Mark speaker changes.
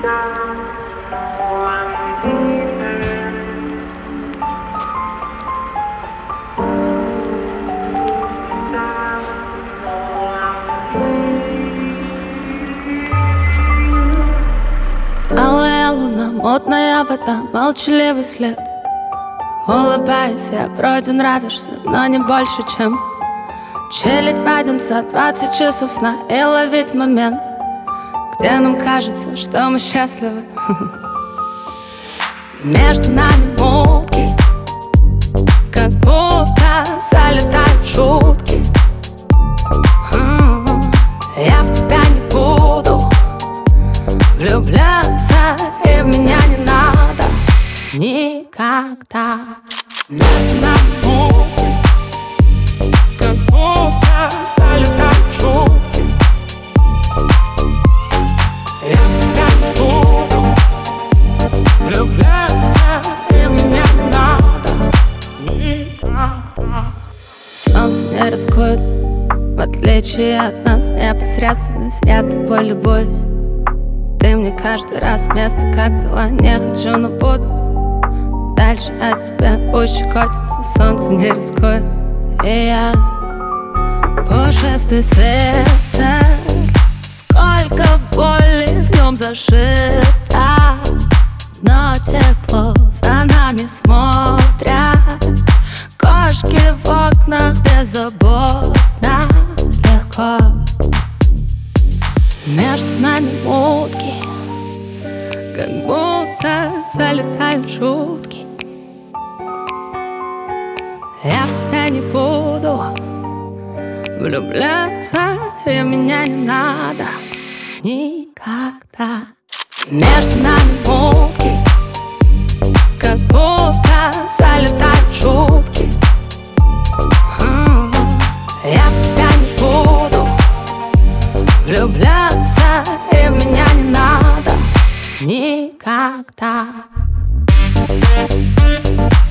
Speaker 1: Алая луна, мутная вода, молчаливый след. Улыбаюсь, я вроде нравишься, но не больше, чем челядь водится 20 часов сна и ловить момент, где нам кажется, что мы счастливы. Между нами мутки, как будто залетают шутки. Я в тебя не буду влюбляться, и в меня не надо никогда. Между нами мутки, как будто залетают шутки. Я в тебя не буду влюбляться, и в меня не надо никогда. Солнце не раскроет, в отличие от нас, непосредственность. Я тобой любуюсь. Ты мне каждый раз вместо как дела. Не хочу, но буду дальше от тебя. Пусть щекотится, солнце не рискует. И я пушистый света, сколько боли в нем зашито, но тепло за нами смотрят. Кошки в окнах беззаботно, легко. Между нами мутки, как будто залетают шутки. Я в тебя не буду влюбляться, и меня не надо никогда. Между нами мутки, как будто залетают шутки. Я в тебя не буду влюбляться, и в меня не надо никогда.